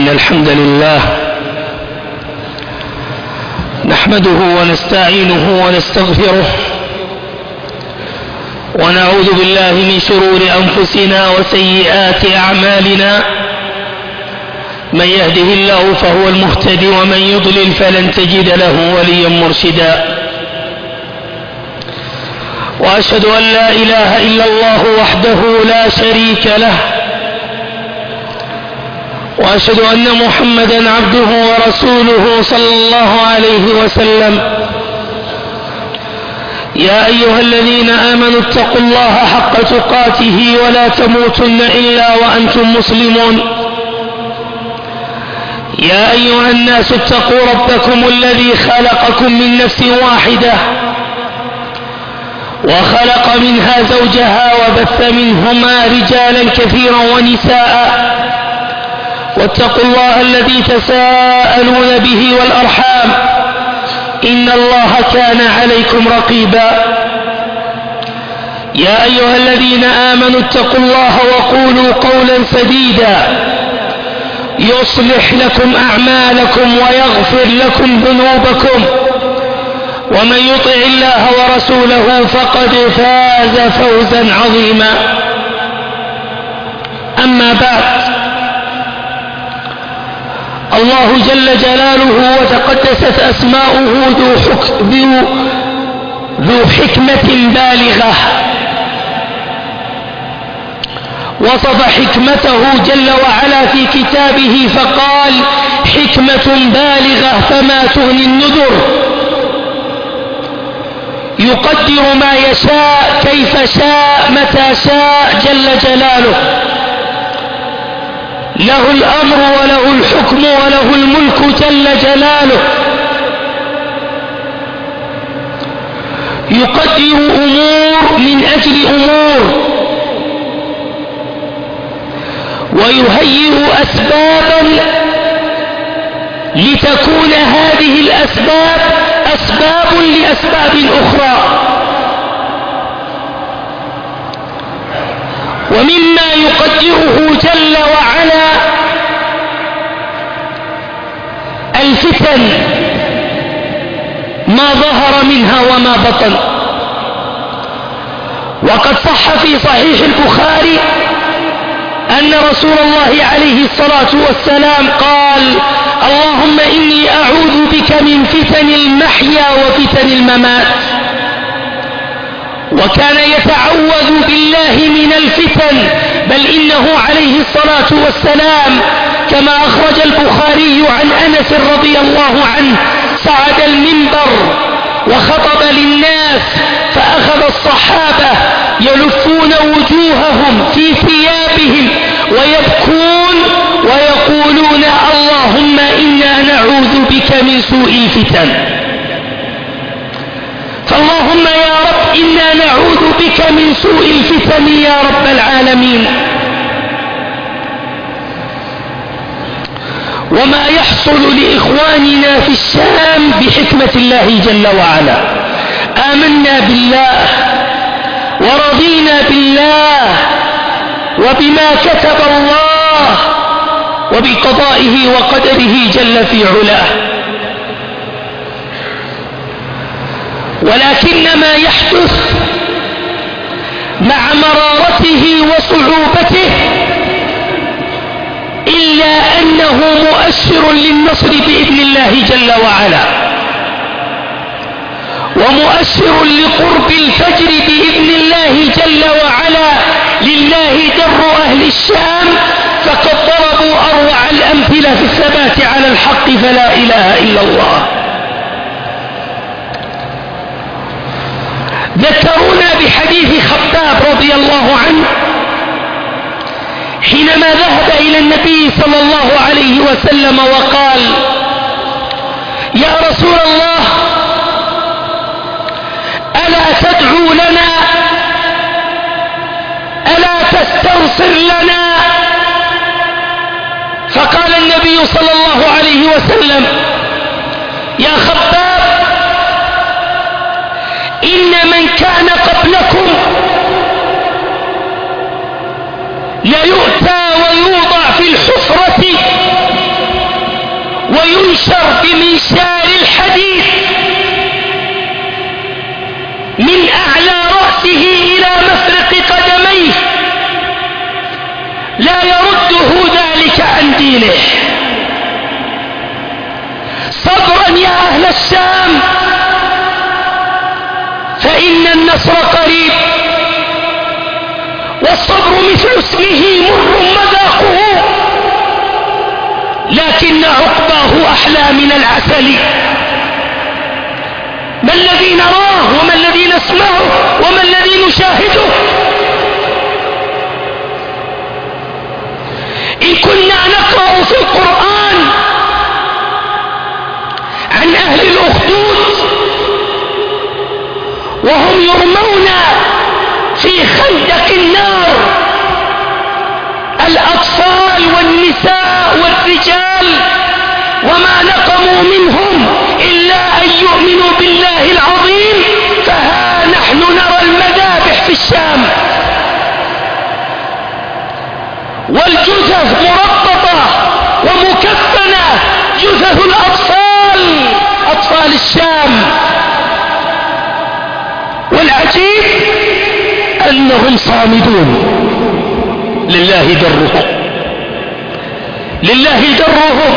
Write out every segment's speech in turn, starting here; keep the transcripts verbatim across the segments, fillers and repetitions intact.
الحمد لله نحمده ونستعينه ونستغفره ونعوذ بالله من شرور أنفسنا وسيئات أعمالنا. من يهده الله فهو المهتدي ومن يضلل فلن تجد له وليا مرشدا. وأشهد أن لا إله إلا الله وحده لا شريك له، وأشهد أن محمدا عبده ورسوله صلى الله عليه وسلم. يا أيها الذين آمنوا اتقوا الله حق تقاته ولا تموتن إلا وأنتم مسلمون. يا أيها الناس اتقوا ربكم الذي خلقكم من نفس واحدة وخلق منها زوجها وبث منهما رجالا كثيرا ونساء، واتقوا الله الذي تساءلون به والأرحام إن الله كان عليكم رقيبا. يا أيها الذين آمنوا اتقوا الله وقولوا قولا سديدا يصلح لكم أعمالكم ويغفر لكم ذنوبكم، ومن يطع الله ورسوله فقد فاز فوزا عظيما. أما بعد، الله جل جلاله وتقدست أسماؤه ذو, حك... ذو... ذو حكمة بالغة، وصف حكمته جل وعلا في كتابه فقال: حكمة بالغة فما تغني النذر، يقدر ما يشاء كيف شاء متى شاء جل جلاله، له الأمر وله الحكم وله الملك جل جلاله. يقدر أمور من أجل أمور، ويهيئ أسبابا لتكون هذه الأسباب أسباب لأسباب أخرى. ومما يقدره جل وعلا الفتن ما ظهر منها وما بطن. وقد صح في صحيح البخاري أن رسول الله عليه الصلاة والسلام قال: اللهم إني أعوذ بك من فتن المحيا وفتن الممات. وكان يتعوذ بالله من الفتن، بل إنه عليه الصلاة والسلام كما أخرج البخاري عن أنس رضي الله عنه صعد المنبر وخطب للناس، فأخذ الصحابة يلفون وجوههم في ثيابهم ويبكون ويقولون: اللهم إنا نعوذ بك من سوء الفتن. فاللهم يا رب إنا نعوذ بك من سوء الفتن يا رب العالمين. وما يحصل لإخواننا في الشام بحكمة الله جل وعلا. آمنا بالله ورضينا بالله وبما كتب الله وبقضائه وقدره جل في علاه. ولكن ما يحدث مع مرارته وصعوبته إلا أنه مؤشر للنصر بإذن الله جل وعلا، ومؤشر لقرب الفجر بإذن الله جل وعلا. لله در أهل الشام، فقد ضربوا أروع الأمثلة في الثبات على الحق، فلا إله إلا الله. ذكرونا بحديث خباب رضي الله عنه حينما ذهب إلى النبي صلى الله عليه وسلم وقال: يا رسول الله، ألا تدعو لنا؟ ألا تستنصر لنا؟ فقال النبي صلى الله عليه وسلم: يا خباب، إن من كان قبلكم ليؤتى ويوضع في الحفرة ينشر بمنشار الحديد من أعلى رأسه إلى مفرق قدميه لا يرده ذلك عن دينه. صبرا يا أهل الشام فإن النصر قريب، والصبر مثل اسمه مر مذاقه لكن عقباه أحلى من العسل. ما الذي نراه وما الذي نسمعه وما الذي نشاهده؟ إن كنا نقرأ في القرآن عن أهل الأخدود وهم يرمون في خندق النار، الأطفال والنساء والرجال، وما نقموا منهم إلا أن يؤمنوا بالله العظيم، فها نحن نرى المذابح في الشام والجثث مربطة ومكفنة، جثث الأطفال، أطفال الشام. والعجيب أنهم صامدون، لله درهم، لله درهم.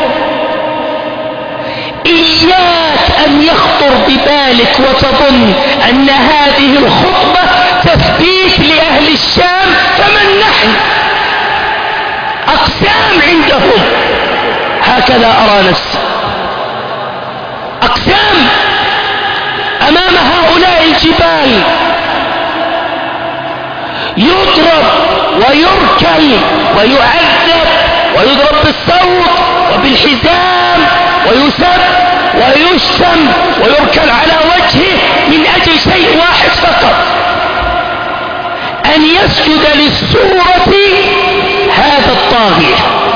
إياك أن يخطر ببالك وتظن أن هذه الخطبة تثبيت لأهل الشام، فمن نحن؟ أقسام عندهم، هكذا أرى نفسي، أقسام أمام هؤلاء الجبال، يضرب ويركل ويعذب ويضرب بالصوت وبالحزام ويسب ويشتم ويركل على وجهه من أجل شيء واحد فقط، أن يسجد للسورة هذا الطاغية،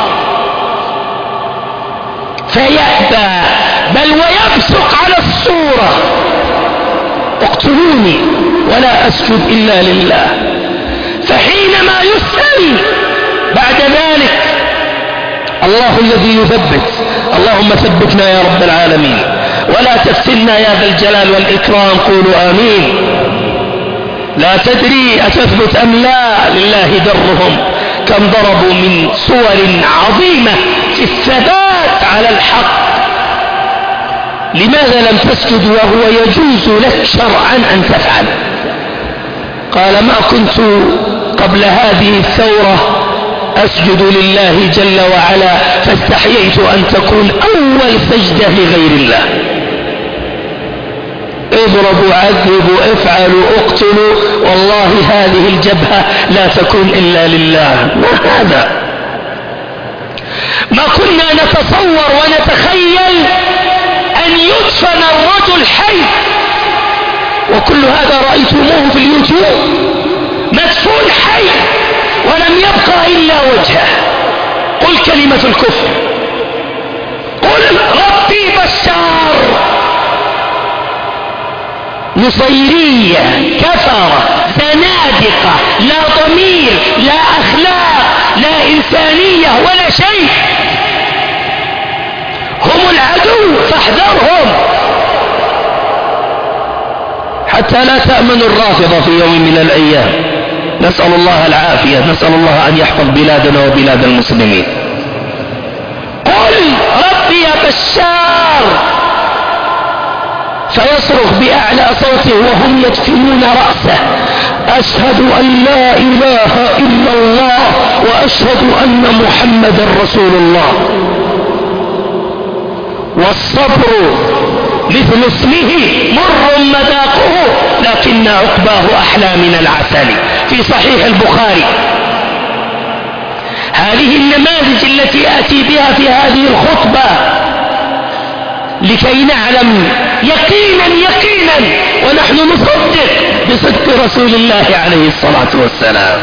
فيأبى بل ويبصق على الصورة: اقتلوني ولا أسجد إلا لله. فحينما يسأل بعد ذلك: الله الذي يثبت، اللهم ثبتنا يا رب العالمين ولا تفتنا يا ذا الجلال والإكرام، قولوا آمين. لا تدري أتثبت أم لا، لله درهم. كم ضربوا من صور عظيمة في الثبات على الحق. لماذا لم تسجد وهو يجوز لك شرعا أن تفعل؟ قال: ما كنت قبل هذه الثورة أسجد لله جل وعلا، فاستحييت أن تكون أول سجدة لغير الله. اضربوا عذبوا افعلوا اقتلوا، والله هذه الجبهة لا تكون إلا لله. ما هذا؟ ما كنا نتصور ونتخيل أن يدفن الرجل حي، وكل هذا رأيتموه في اليوتيوب، مدفون حي ولم يبقى إلا وجهه. قل كلمة الكفر، قل ربي بشار. نصيرية، كفرة، زنادقة، لا ضمير لا أخلاق لا إنسانية ولا شيء، هم العدو فاحذرهم، حتى لا تأمن الرافضة في يوم من الأيام. نسأل الله العافية، نسأل الله أن يحفظ بلادنا وبلاد المسلمين. قل ربي يا بشار، فيصرخ بأعلى صوته وهم يدفنون رأسه: أشهد أن لا إله إلا الله وأشهد أن محمدا رسول الله. والصبر مثل اسمه مر مذاقه لكن عقباه أحلى من العسل، في صحيح البخاري. هذه النماذج التي آتي بها في هذه الخطبة لكي نعلم يقينا يقينا ونحن نصدق بصدق رسول الله عليه الصلاة والسلام.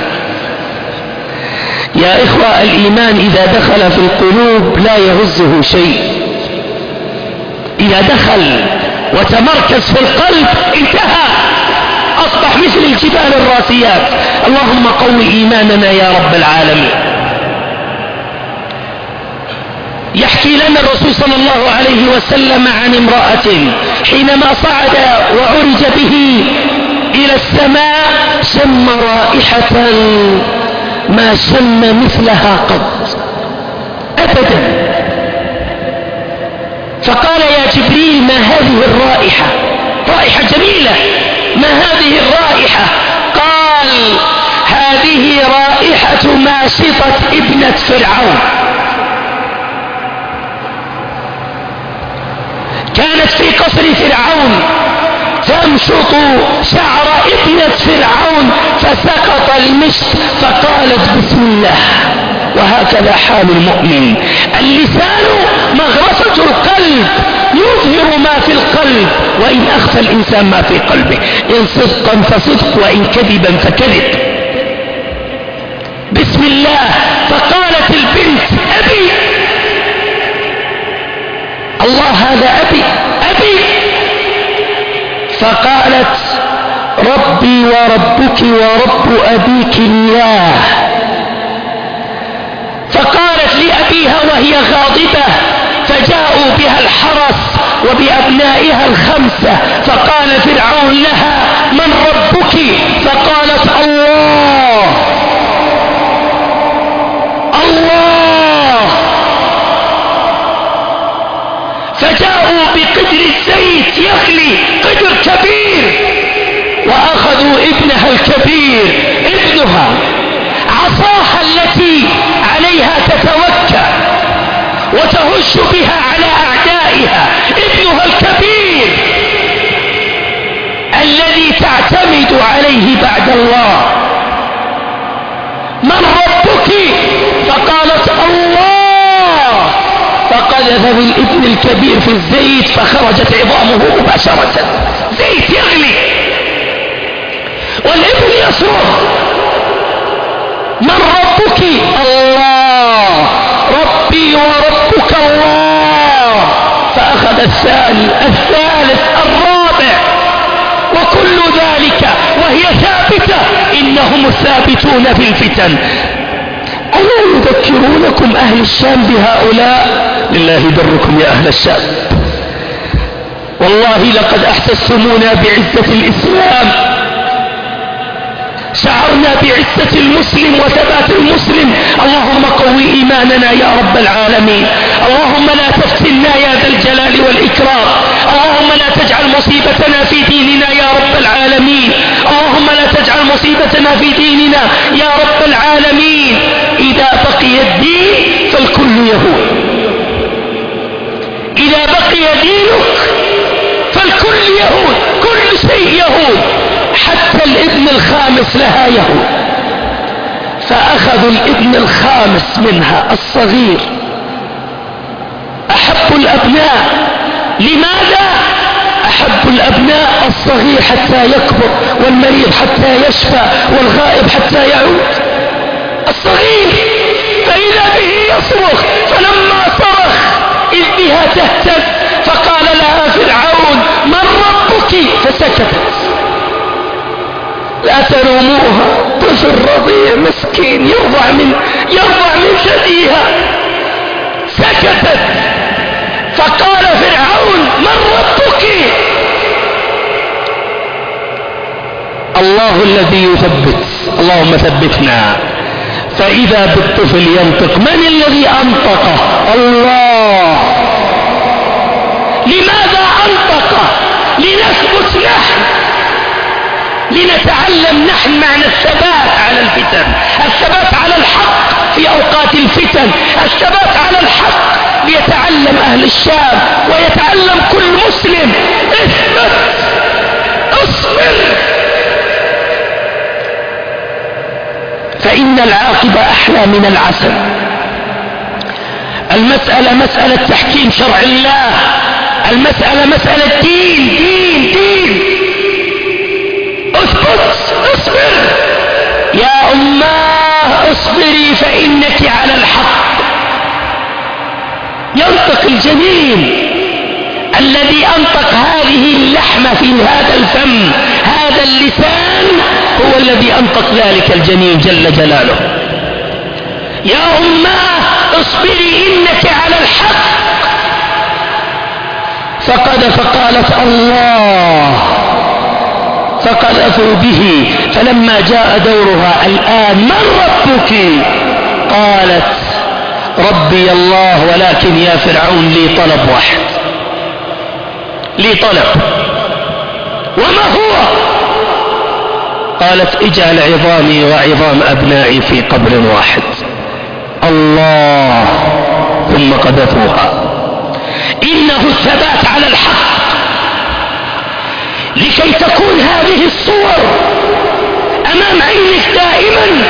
يا إخوة، الإيمان إذا دخل في القلوب لا يهزه شيء، إذا دخل وتمركز في القلب انتهى، أصبح مثل الجبال الراسيات. اللهم قوي إيماننا يا رب العالمين. يحكي لنا الرسول صلى الله عليه وسلم عن امرأة حينما صعد وعرج به إلى السماء شم رائحة ما شم مثلها قط أبدا. فقال يا جبريل ما هذه الرائحة؟ رائحة جميلة، ما هذه الرائحة؟ قال هذه رائحة ماشطة ابنة فرعون. كانت في قصر فرعون تمشط شعر ابنة فرعون فسقط المشط فقالت بسم الله. وهكذا حال المؤمن، اللسان مغرفة القلب يظهر ما في القلب، وإن أخفى الإنسان ما في قلبه، إن صدقا فصدق وإن كذبا فكذب. بسم الله. فقالت البنت أبي، الله هذا أبي أبي. فقالت ربي وربك ورب أبيك الله. فقالت لأبيها وهي غاضبة، فجاءوا بها الحرس وبأبنائها الخمسة، فقال فرعون لها من ربك؟ فقالت الله الله. فجاءوا بقدر الزيت يغلي، قدر كبير، وأخذوا ابنها الكبير، ابنها، عصاها التي عليها تتوكى وتهش بها على أعدائها، ابنها الكبير الذي تعتمد عليه بعد الله. من ربك؟ فقالت الله. فقذف بالابن الكبير في الزيت فخرجت عظامه مباشرة، زيت يغلي والابن يصرخ من ربك؟ الله ربي وربك الله. فأخذ الثاني الثالث الرابع، وكل ذلك وهي ثابتة، إنهم الثابتون في الفتن. ألا يذكرونكم أهل الشام بهؤلاء؟ لله دركم يا أهل الشام، والله لقد أحسستمونا بعزة الإسلام، شعرنا بعزة المسلم وثبات المسلم. اللهم قوي إيماننا يا رب العالمين، اللهم لا تفتنا يا ذا الجلال والإكرام، اللهم لا تجعل مصيبتنا في ديننا يا رب العالمين، اللهم لا تجعل مصيبتنا في ديننا يا رب العالمين. إذا بقي الدين فالكل يهود، إذا بقي دينك فالكل يهود، كل شيء يهود، حتى الابن الخامس لها يهود. فأخذوا الابن الخامس منها الصغير، أحب الأبناء. لماذا أحب الأبناء الصغير؟ حتى يكبر، والمريض حتى يشفى، والغائب حتى يعود. الصغير فإذا به يصرخ، فلما صرخ إذ بها تهتز، فقال لها فرعون من ربك؟ فسكتت. لا تلوموها، طفل رضيع مسكين يرضع من يرضع من ثديها. سكتت. فقال فرعون من ربك؟ الله الذي يثبت، اللهم ثبتنا. فإذا بالطفل ينطق. من الذي أنطقه؟ الله. لماذا أنطقه؟ لنثبت نحن، لنتعلم نحن معنى الثبات على الفتن، الثبات على الحق في أوقات الفتن، الثبات على الحق، ليتعلم أهل الشام ويتعلم كل مسلم. اثبت، اصبر، فإن العاقبة أحلى من العسل. المسألة مسألة تحكيم شرع الله، المسألة مسألة دين دين دين. اثبت، اصبر يا أماه، اصبري فإنك على الحق. ينطق الجنين الذي أنطق هذه اللحمة في هذا الفم، هذا اللسان هو الذي أنطق ذلك الجنين جل جلاله. يا أماه اصبري إنك على الحق. فقد فقالت الله، فقذفوا به. فلما جاء دورها الآن من ربك؟ قالت ربي الله، ولكن يا فرعون لي طلب واحد، لي طلب. وما هو؟ قالت اجعل عظامي وعظام أبنائي في قبر واحد. الله. ثم قذفوها. إنه الثبات على الحق. لكي تكون هذه الصور أمام عينك دائما.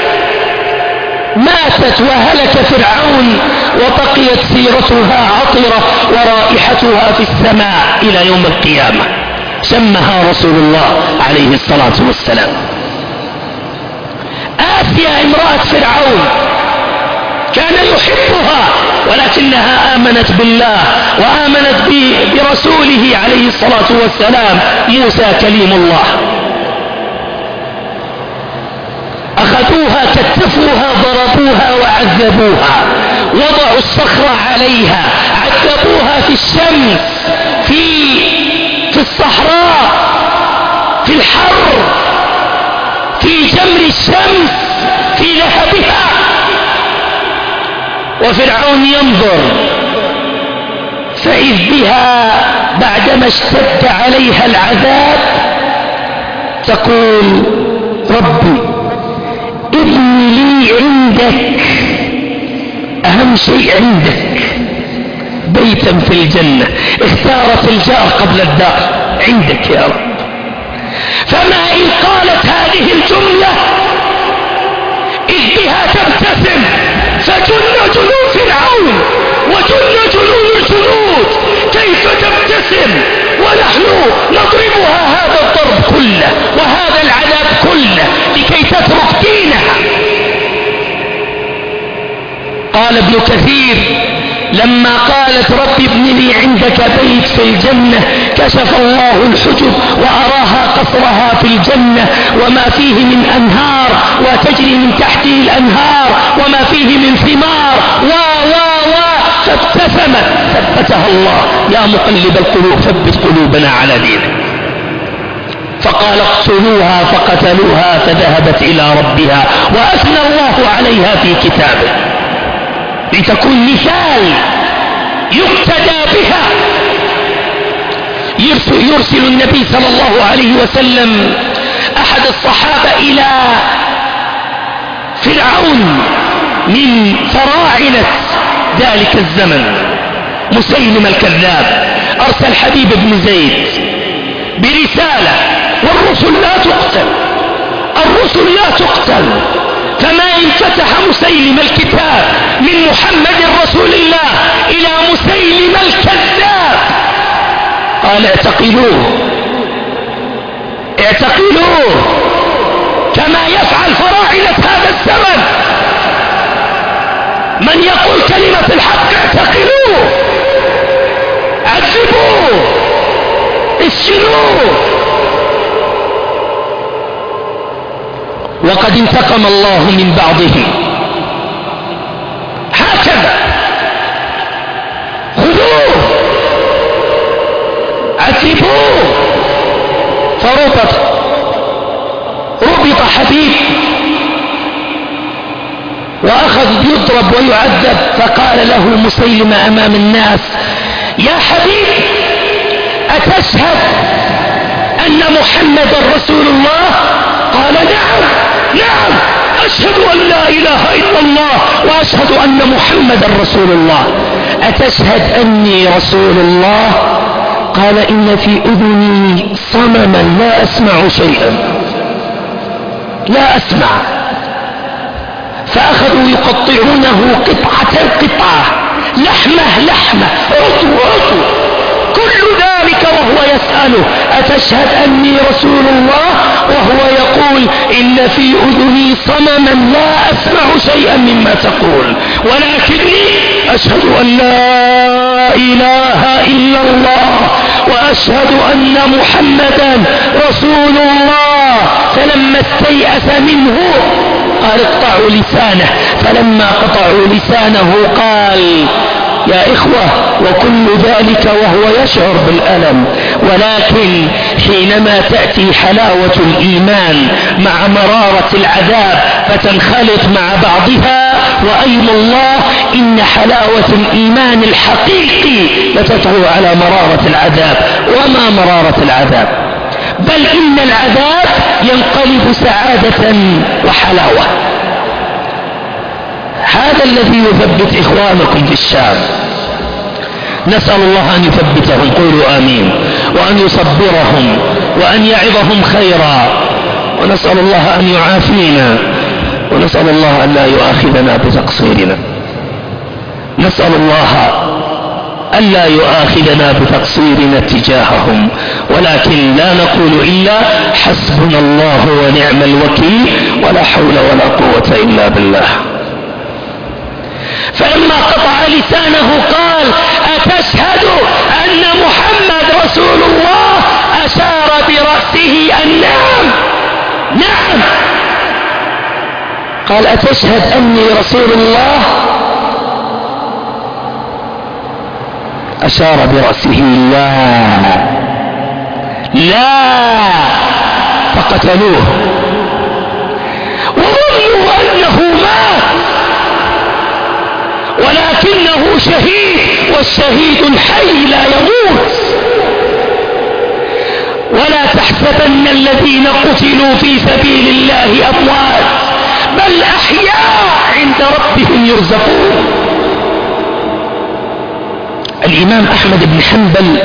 ماتت وهلك فرعون وبقيت سيرتها عطرة ورائحتها في السماء إلى يوم القيامة. شمها رسول الله عليه الصلاة والسلام. آسيا امرأة فرعون كان يحبها، ولكنها آمنت بالله وآمنت برسوله عليه الصلاة والسلام موسى كليم الله. أخذوها كتفوها ضربوها وعذبوها، وضعوا الصخرة عليها، عذبوها في الشمس، في في الصحراء، في الحر، في جمر الشمس، في لهبها. وفرعون ينظر، فإذ بها بعدما اشتد عليها العذاب تقول ربي ابني لي عندك، أهم شيء عندك بيتا في الجنة. اختارت الجار قبل الدار. عندك يا رب. فما إن قالت هذه الجملة إذ بها تبتسم، فجن جنود فرعون وجن جنود الجنود كيف تبتسم ونحن نضربها هذا الضرب كله وهذا العذاب كله لكي تترك دينها. قال ابن كثير لما قالت رب ابن لي عندك بيت في الجنة كشف الله الحجب وأراها قصرها في الجنة وما فيه من أنهار وتجري من تحته الأنهار وما فيه من ثمار و و و فابتسمت. ثبتها الله. يا مقلب القلوب ثبت قلوبنا على دينك. فقال اقتلوها فقتلوها فذهبت إلى ربها وأثنى الله عليها في كتابه لتكون مثال يقتدى بها. يرسل, يرسل النبي صلى الله عليه وسلم أحد الصحابة إلى فرعون من فراعنة ذلك الزمن مسيلم الكذاب. أرسل حبيب بن زيد برسالة، والرسل لا تقتل، الرسل لا تقتل. فما إن فتح مسيلم الكتاب من محمد رسول الله إلى مسيلم الكذاب قال اعتقلوه اعتقلوه كما يفعل فراعنة هذا الزمن. من يقول كلمة الحق اعتقلوه، عذبوه، اسجنوه. وقد انتقم الله من بعضهم. هكذا خذوه عذبوه. فربط ربط حبيب وأخذ يضرب ويعذب. فقال له مسيلمة أمام الناس يا حبيب أتشهد أن محمد رسول الله؟ قال نعم نعم أشهد أن لا إله إلا الله وأشهد أن محمد رسول الله. أتشهد أني رسول الله؟ قال إن في أذني صمما لا أسمع شيئا، لا أسمع. فأخذوا يقطعونه قطعة قطعة، لحمة لحمة، عضو عضو، كل ذلك وهو يسأله أتشهد أني رسول الله؟ وهو يقول إن في أذني صمما لا أسمع شيئا مما تقول، ولكني أشهد أن لا إله إلا الله وأشهد أن محمدا رسول الله. فلما استيأس منه قال اقطعوا لسانه. فلما قطعوا لسانه قال يا إخوة، وكل ذلك وهو يشعر بالألم. ولكن حينما تأتي حلاوة الإيمان مع مرارة العذاب فتنخلط مع بعضها، وأيم الله إن حلاوة الإيمان الحقيقي لتطغى على مرارة العذاب. وما مرارة العذاب؟ بل إن العذاب ينقلب سعادة وحلاوة. هذا الذي يثبت إخوانكم في الشام. نسأل الله أن يثبتهم، قولوا آمين، وأن يصبرهم وأن يعظهم خيرا، ونسأل الله أن يعافينا، ونسأل الله أن لا يؤاخذنا بتقصيرنا. نسأل الله أن لا يؤاخذنا بتقصيرنا تجاههم، ولكن لا نقول إلا حسبنا الله ونعم الوكيل، ولا حول ولا قوة إلا بالله. فلما قطع لسانه قال: أتشهد أن محمد رسول الله؟ أشار برأسه أن نعم نعم. قال: أتشهد أني رسول الله؟ أشار برأسه لا لا، فقتلوه وظنوا أنه مات، ولكنه شهيد، والشهيد الحي لا يموت. ولا تحسبن الذين قتلوا في سبيل الله أموات، بل أحياء عند ربهم يرزقون. الإمام أحمد بن حنبل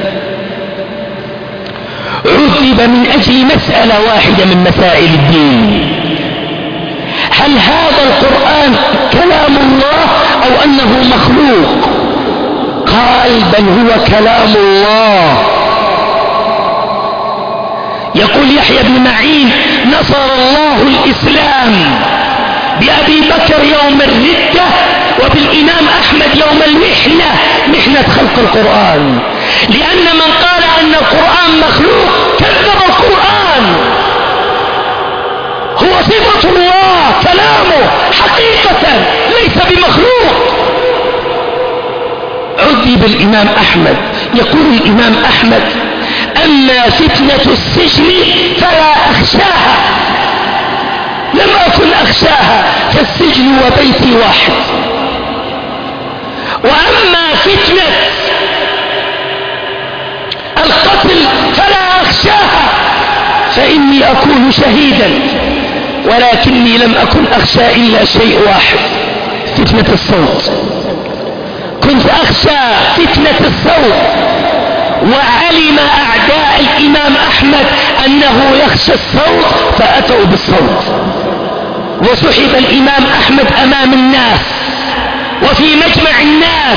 عذب من أجل مسألة واحدة من مسائل الدين: هل هذا القرآن كلام الله أو أنه مخلوق؟ قال: بل هو كلام الله. يقول يحيى بن معين: نصر الله الإسلام بأبي بكر يوم الردة، وبالإمام أحمد يوم المحنة، محنة خلق القرآن. لأن من قال أن القرآن مخلوق كذب القرآن. هو صفة الله، كلامه حقيقة ليس بمخلوق. عذب الإمام أحمد. يقول الإمام أحمد: أما فتنة السجن فلا أخشاها، لم أكن أخشاها، فالسجن وبيتي واحد. وأما فتنة القتل فلا أخشاها، فإني أكون شهيدا، ولكني لم أكن أخشى إلا شيء واحد: فتنة الصوت. كنت أخشى فتنة الصوت، وعلم أعداء الإمام أحمد أنه يخشى الصوت فأتوا بالصوت، وسحب الإمام أحمد أمام الناس وفي مجمع الناس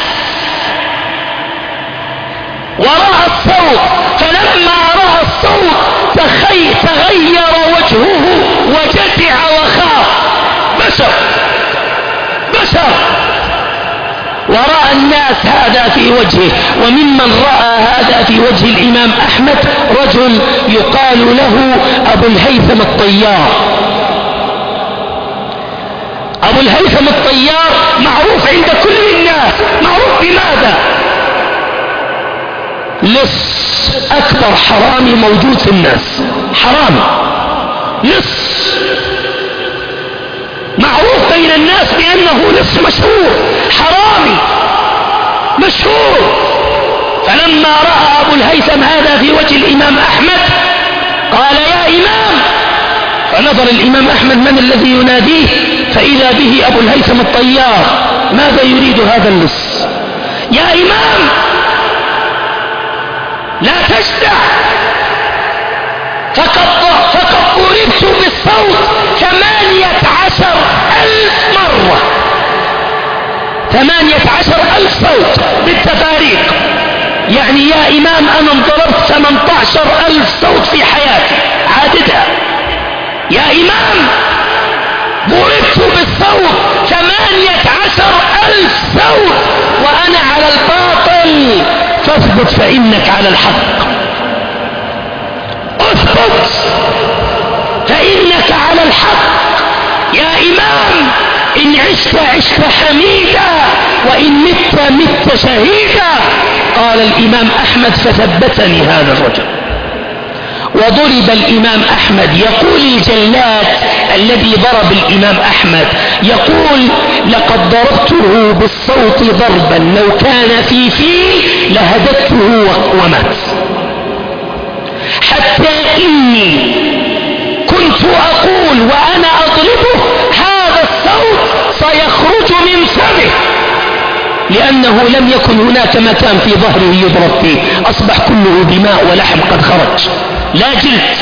ورأى الصوت. فلما رأى الصوت تغير وجهه وجزع وخاف. بشر بشر. ورأى الناس هذا في وجهه. وممن رأى هذا في وجه الإمام أحمد رجل يقال له أبو الهيثم الطيار. أبو الهيثم الطيار معروف عند كل الناس. معروف بماذا؟ لص أكبر حرامي موجود في الناس، حرامي لص معروف بين الناس بأنه لص مشهور، حرامي مشهور. فلما رأى أبو الهيثم هذا في وجه الإمام أحمد قال: يا إمام. فنظر الإمام أحمد من الذي يناديه، فإذا به أبو الهيثم الطيار. ماذا يريد هذا اللص؟ يا إمام لا تجدع، فقد فقد ضربت بالصوت ثمانية عشر ألف مرة، ثمانية عشر ألف صوت بالتفاريق. يعني يا إمام أنا انضربت ثمانية عشر ألف صوت في حياتي، عادتها. يا إمام ضربت بالصوت ثمانية عشر ألف صوت وأنا على الباطل، فاثبت فإنك على الحق. اثبت فإنك على الحق. يا إمام إن عشت عشت حميدا وإن مت مت شهيدا. قال الإمام أحمد فثبتني هذا الرجل. وضرب الإمام أحمد. يقول الجلاد الذي ضرب الإمام أحمد يقول لقد ضربته بالصوت ضربا لو كان في فيل لهددته ومات، حتى إني كنت أقول وأنا أضربه هذا الصوت سيخرج من فمه، لأنه لم يكن هناك مكان في ظهره يضرب فيه، أصبح كله دماء ولحم قد خرج لا جلد.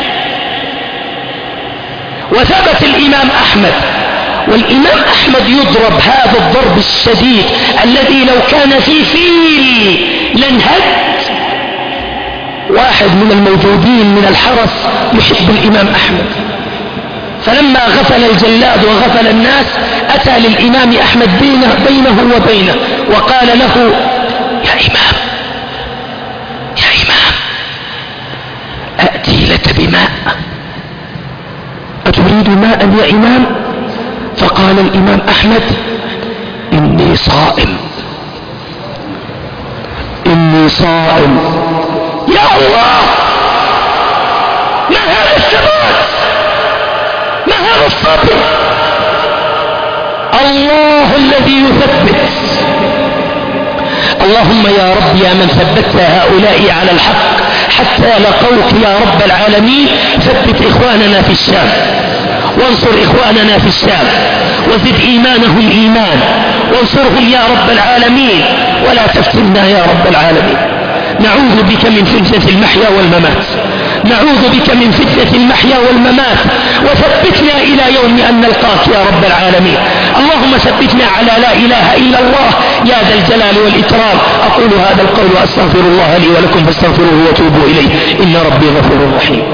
وثبت الإمام أحمد. والإمام أحمد يضرب هذا الضرب الشديد الذي لو كان في فيل لانهد. واحد من الموجودين من الحرس يحب الإمام أحمد، فلما غفل الجلاد وغفل الناس أتى للإمام أحمد بينه, بينه وبينه وقال له يا إمام يا إمام أأتي لك بماء، أتريد ماء يا إمام؟ فقال الإمام أحمد إني صائم إني صائم. يا الله، ما هذا الثبات، ما هذا الصبر. الله الذي يثبت. اللهم يا رب يا من ثبت هؤلاء على الحق حتى لقوك يا رب العالمين، ثبت إخواننا في الشام وانصر إخواننا في الشام وزد إيمانهم إيمان وانصرهم يا رب العالمين ولا تفتنا يا رب العالمين. نعوذ بك من فتنة المحيا والممات، نعوذ بك من فتنة المحيا والممات، وثبتنا إلى يوم أن نلقاك يا رب العالمين. اللهم ثبتنا على لا إله إلا الله يا ذا الجلال والإكرام. أقول هذا القول وأستغفر الله لي ولكم فاستغفروه وتوبوا إليه إن ربي غفور رحيم.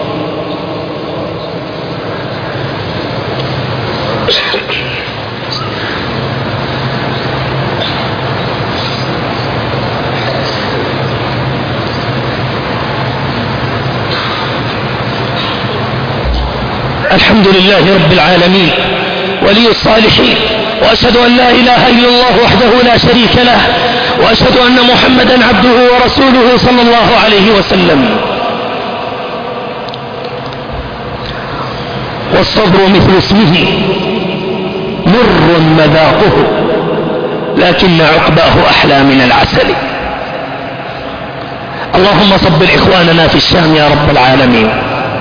الحمد لله رب العالمين ولي الصالحين، وأشهد أن لا إله إلا الله وحده لا شريك له، وأشهد أن محمدا عبده ورسوله صلى الله عليه وسلم. والصبر مثل اسمه مر مذاقه لكن عقباه أحلى من العسل. اللهم صبر إخواننا في الشام يا رب العالمين.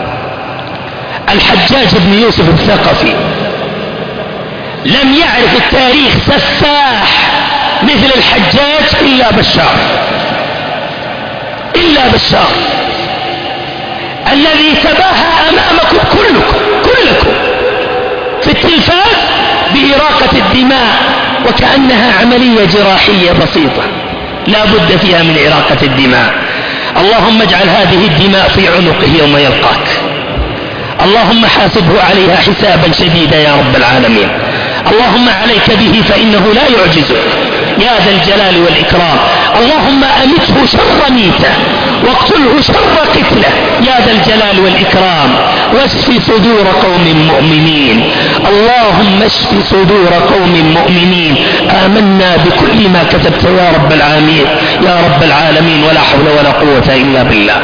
الحجاج بن يوسف الثقفي لم يعرف التاريخ سفاح مثل الحجاج إلا بشار إلا بشار الذي تباهى أمامكم كلكم كلكم في التلفاز بإراقة الدماء وكأنها عملية جراحية بسيطة لا بد فيها من إراقة الدماء. اللهم اجعل هذه الدماء في عنقه يوم يلقاك. اللهم حاسبه عليها حسابا شديدا يا رب العالمين. اللهم عليك به فإنه لا يعجزك يا ذا الجلال والإكرام. اللهم أمته شر ميته واقتله شر قتله يا ذا الجلال والإكرام، واشف صدور قوم مؤمنين. اللهم اشف صدور قوم مؤمنين. آمنا بكل ما كتبت يا رب العالمين يا رب العالمين، ولا حول ولا قوة إلا بالله.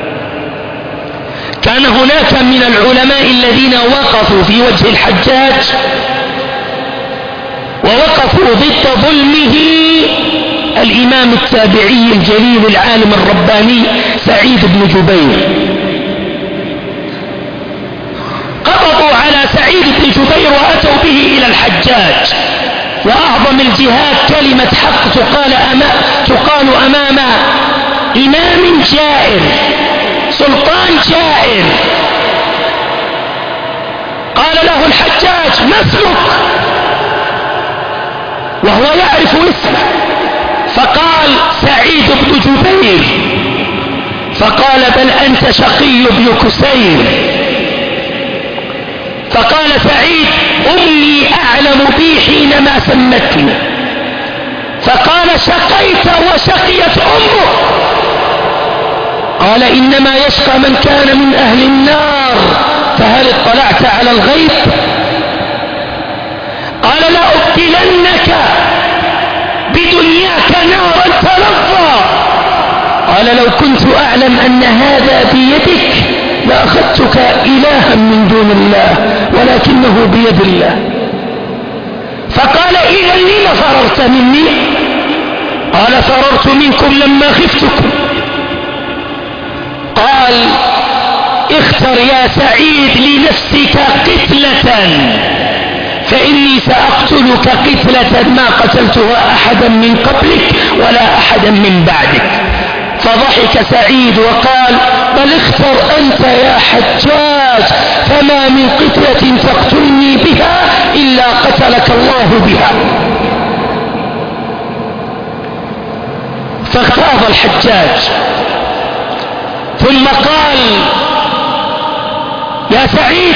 كان هناك من العلماء الذين وقفوا في وجه الحجاج ووقفوا ضد ظلمه الإمام التابعي الجليل العالم الرباني سعيد بن جبير. قبضوا على سعيد بن جبير وأتوا به إلى الحجاج. وأعظم الجهاد كلمة حق تقال أمام, تقال أمام إمام جائر سلطان جائر. قال له الحجاج ما اسمك؟ وهو يعرف اسمه، فقال سعيد بن جبير. فقال بل أنت شقي بن كسير. فقال سعيد أمي أعلم بي حينما سمتني. فقال شقيت وشقيت أمك. قال إنما يشقى من كان من أهل النار، فهل اطلعت على الغيب؟ قال لأبدلنك بدنياك نارا تلظى. قال لو كنت أعلم أن هذا بيدك لأخذتك إلها من دون الله ولكنه بيد الله. فقال إذا لم فررت مني؟ قال فررت منكم لما خفتكم. قال اختر يا سعيد لنفسك قتلة فإني سأقتلك قتلة ما قتلتها أحدا من قبلك ولا أحدا من بعدك. فضحك سعيد وقال بل اختر أنت يا حجاج فما من قتلة تقتلني بها إلا قتلك الله بها. فاغتاظ الحجاج ثم قال يا سعيد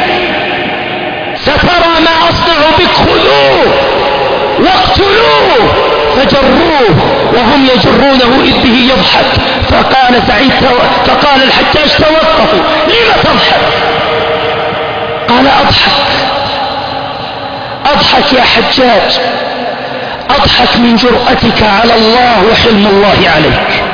سترى ما أصنع بك، خذوه واقتلوه. فجروه وهم يجرونه إذ به يضحك. فقال سعيد فقال الحجاج توقفوا لم تضحك؟ قال أضحك أضحك يا حجاج، أضحك من جرأتك على الله وحلم الله عليك.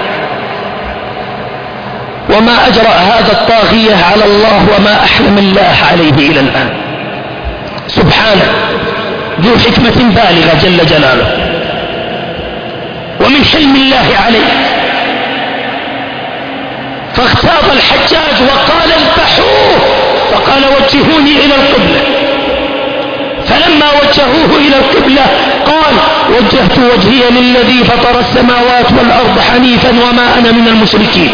وما أجرأ هذا الطاغية على الله وما أحلم الله عليه إلى الآن سبحانه، ذو حكمة بالغة جل جلاله ومن حلم الله عليه. فاغتاظ الحجاج وقال اذبحوه، فقال وجهوني إلى القبلة. فلما وجهوه إلى القبلة قال وجهت وجهي للذي فطر السماوات والأرض حنيفا وما أنا من المشركين.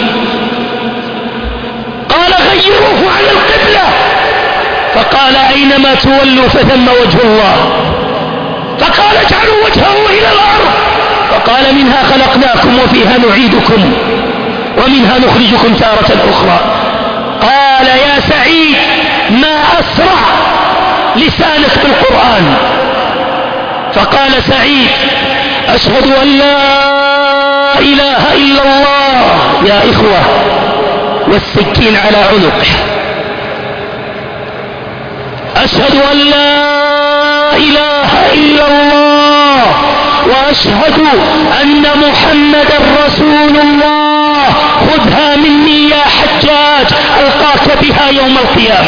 قال غيروه على القبلة، فقال أينما تولوا فثم وجه الله. فقال اجعلوا وجهه إلى الأرض، فقال منها خلقناكم وفيها نعيدكم ومنها نخرجكم تارة أخرى. قال يا سعيد ما أسرع لسانك بالقرآن. فقال سعيد أشهد أن لا إله إلا الله يا إخوة، والسكين على عنقه. أشهد أن لا إله إلا الله وأشهد أن محمدا رسول الله. خذها مني يا حجاج ألقاك بها يوم القيامة،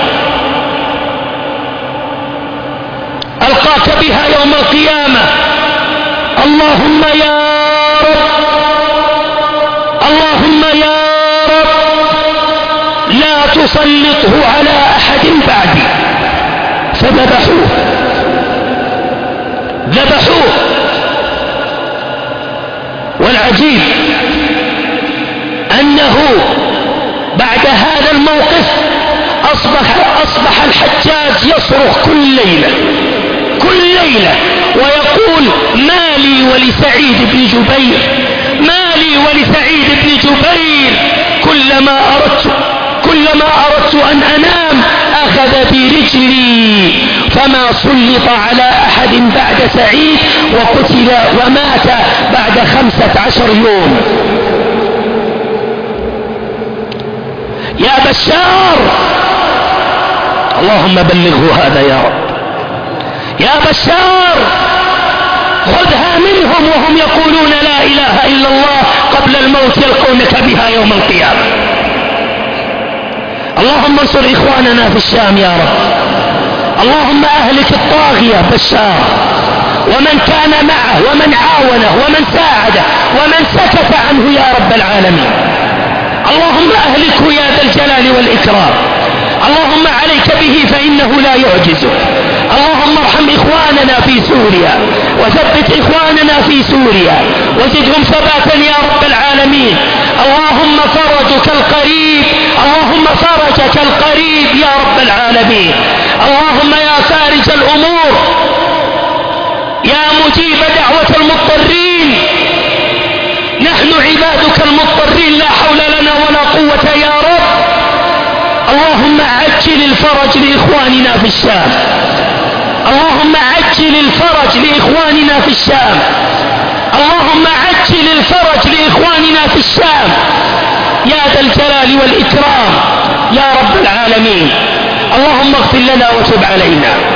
ألقاك بها يوم القيامة. اللهم يا رب اللهم يا رب لا تسلطه على أحد بعدي. فذبحوه ذبحوه. والعجيب أنه بعد هذا الموقف أصبح, أصبح الحجاج يصرخ كل ليلة كل ليلة ويقول ما لي ولسعيد بن جبير، ما لي ولسعيد بن جبير. كلما أردت كلما أردت أن أنام أخذ برجلي، فما سلط على أحد بعد سعيد، وقتل ومات بعد خمسة عشر يوم. يا بشار اللهم بلغه هذا يا رب. يا بشار خذها منهم وهم يقولون لا إله إلا الله قبل الموت يلقونك بها يوم القيامة. اللهم انصر إخواننا في الشام يا رب. اللهم أهلك الطاغية بشار ومن كان معه ومن عاونه ومن ساعده ومن سكت عنه يا رب العالمين. اللهم أهلكه يا ذا الجلال والإكرام. اللهم عليك به فإنه لا يعجزك. اللهم ارحم إخواننا في سوريا وثبت إخواننا في سوريا وزدهم ثباتا يا رب العالمين. اللهم فرجك القريب، اللهم فرجك القريب يا رب العالمين. اللهم يا فارج الأمور، يا مجيب دعوة المضطرين، نحن عبادك المضطرين لا حول لنا ولا قوة يا رب. اللهم عجل الفرج لإخواننا في الشام، اللهم عجل الفرج لإخواننا في الشام، اللهم عجل الفرج لإخواننا في الشام يا ذا الجلال والإكرام يا رب العالمين. اللهم اغفر لنا وتب علينا،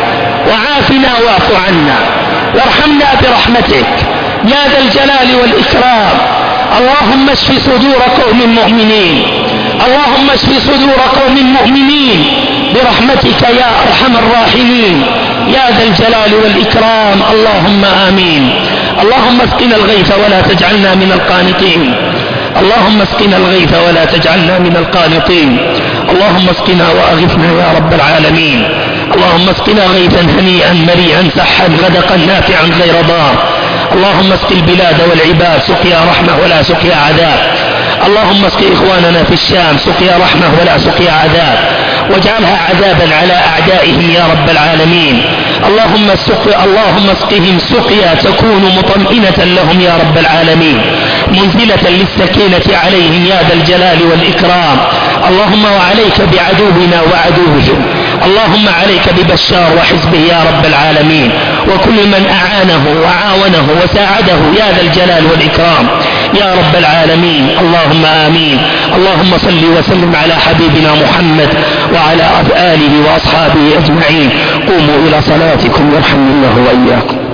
وعافنا واعف عنا وارحمنا برحمتك يا ذا الجلال والإكرام. اللهم اشف صدور قوم مؤمنين، اللهم اشف صدور قوم مؤمنين برحمتك يا أرحم الراحمين يا ذا الجلال والإكرام. اللهم آمين. اللهم اسقنا الغيث ولا تجعلنا من القانطين، اللهم اسقنا الغيث ولا تجعلنا من القانطين. اللهم اسقنا وأغثنا يا رب العالمين. اللهم اسقنا غيثا هنيئا مريئا سحا غدقا نافعا غير ضار. اللهم اسق البلاد والعباد سقيا رحمة ولا سقيا عذاب. اللهم اسق إخواننا في الشام سقيا رحمة ولا سقيا عذاب، واجعلها عذابا على أعدائهم يا رب العالمين. اللهم اسق اللهم اسقهم سقيا تكون مطمئنة لهم يا رب العالمين، منزلة للسكينة عليهم يا ذا الجلال والإكرام. اللهم وعليك بعدونا وعدوهم، اللهم عليك ببشار وحزبه يا رب العالمين، وكل من أعانه وعاونه وساعده يا ذا الجلال والإكرام يا رب العالمين. اللهم آمين. اللهم صل وسلم على حبيبنا محمد وعلى آله وأصحابه أجمعين. قوموا إلى صلاتكم يرحمني الله وإياكم.